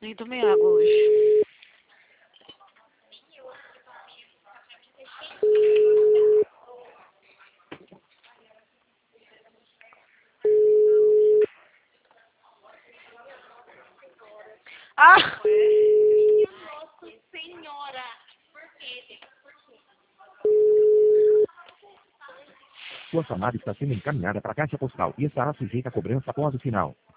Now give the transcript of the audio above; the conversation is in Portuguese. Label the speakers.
Speaker 1: Nem tomei água hoje. Ah!
Speaker 2: Nossa senhora! Por quê?
Speaker 3: Sua chamada está sendo encaminhada para a caixa postal e estará sujeita a cobrança após o sinal.